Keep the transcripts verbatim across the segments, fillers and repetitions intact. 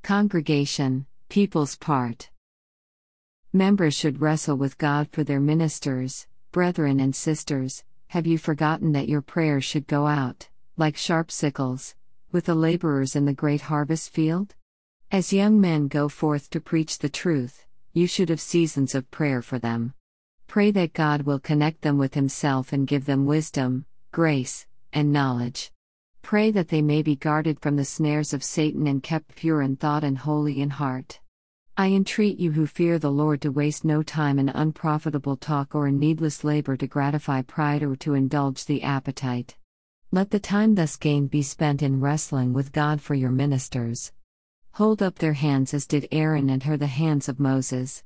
Congregation, people's part. Members should wrestle with God for their ministers. Brethren and sisters, have you forgotten that your prayers should go out, like sharp sickles, with the laborers in the great harvest field? As young men go forth to preach the truth, you should have seasons of prayer for them. Pray that God will connect them with Himself and give them wisdom, grace, and knowledge. Pray that they may be guarded from the snares of Satan and kept pure in thought and holy in heart. I entreat you who fear the Lord to waste no time in unprofitable talk or in needless labor to gratify pride or to indulge the appetite. Let the time thus gained be spent in wrestling with God for your ministers. Hold up their hands as did Aaron and Hur the hands of Moses.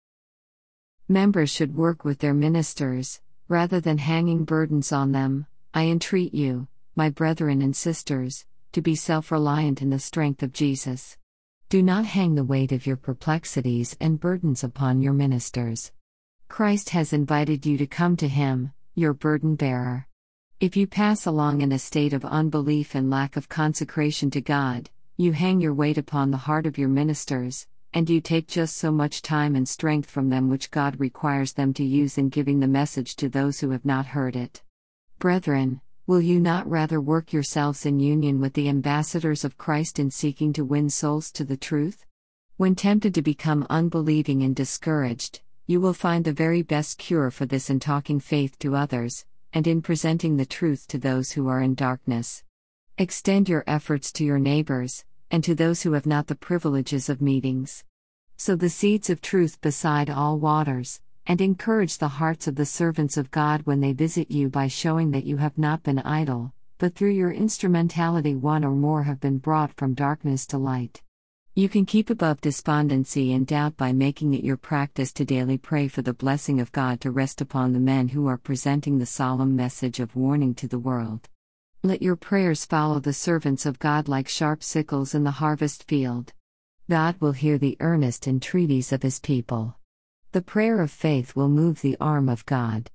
Members should work with their ministers, rather than hanging burdens on them. I entreat you, my brethren and sisters, to be self-reliant in the strength of Jesus. Do not hang the weight of your perplexities and burdens upon your ministers. Christ has invited you to come to Him, your burden bearer. If you pass along in a state of unbelief and lack of consecration to God, you hang your weight upon the heart of your ministers, and you take just so much time and strength from them which God requires them to use in giving the message to those who have not heard it. Brethren, will you not rather work yourselves in union with the ambassadors of Christ in seeking to win souls to the truth? When tempted to become unbelieving and discouraged, you will find the very best cure for this in talking faith to others, and in presenting the truth to those who are in darkness. Extend your efforts to your neighbors, and to those who have not the privileges of meetings. Sow the seeds of truth beside all waters, and encourage the hearts of the servants of God when they visit you by showing that you have not been idle, but through your instrumentality one or more have been brought from darkness to light. You can keep above despondency and doubt by making it your practice to daily pray for the blessing of God to rest upon the men who are presenting the solemn message of warning to the world. Let your prayers follow the servants of God like sharp sickles in the harvest field. God will hear the earnest entreaties of His people. The prayer of faith will move the arm of God.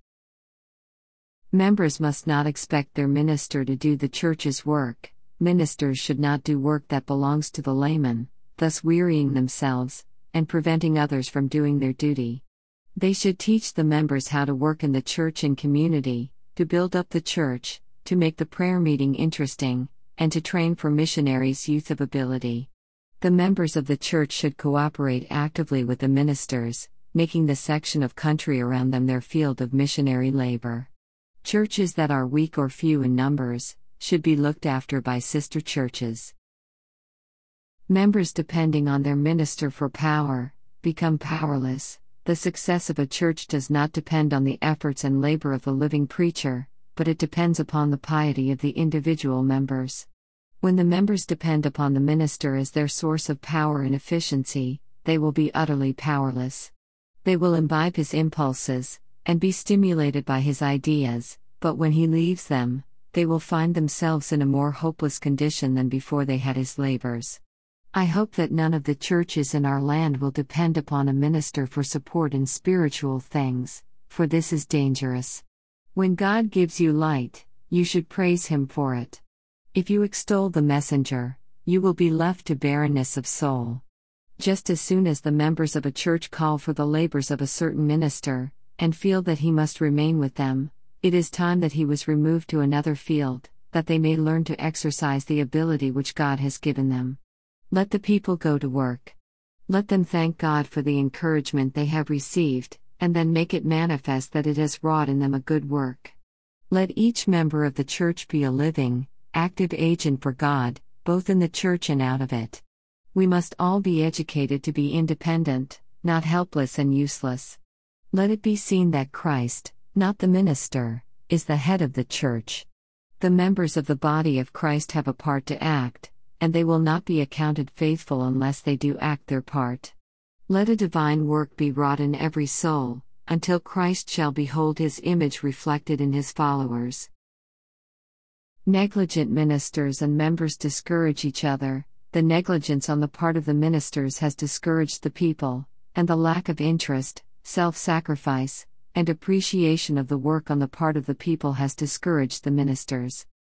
Members must not expect their minister to do the church's work. Ministers should not do work that belongs to the layman, thus wearying themselves, and preventing others from doing their duty. They should teach the members how to work in the church and community, to build up the church, to make the prayer meeting interesting, and to train for missionaries youth of ability. The members of the church should cooperate actively with the ministers, making the section of country around them their field of missionary labor. Churches that are weak or few in numbers should be looked after by sister churches. Members depending on their minister for power become powerless. The success of a church does not depend on the efforts and labor of the living preacher, but it depends upon the piety of the individual members. When the members depend upon the minister as their source of power and efficiency, they will be utterly powerless. They will imbibe his impulses, and be stimulated by his ideas, but when he leaves them, they will find themselves in a more hopeless condition than before they had his labors. I hope that none of the churches in our land will depend upon a minister for support in spiritual things, for this is dangerous. When God gives you light, you should praise Him for it. If you extol the messenger, you will be left to barrenness of soul. Just as soon as the members of a church call for the labors of a certain minister, and feel that he must remain with them, it is time that he was removed to another field, that they may learn to exercise the ability which God has given them. Let the people go to work. Let them thank God for the encouragement they have received, and then make it manifest that it has wrought in them a good work. Let each member of the church be a living, active agent for God, both in the church and out of it. We must all be educated to be independent, not helpless and useless. Let it be seen that Christ, not the minister, is the head of the church. The members of the body of Christ have a part to act, and they will not be accounted faithful unless they do act their part. Let a divine work be wrought in every soul, until Christ shall behold His image reflected in His followers. Negligent ministers and members discourage each other. The negligence on the part of the ministers has discouraged the people, and the lack of interest, self-sacrifice, and appreciation of the work on the part of the people has discouraged the ministers.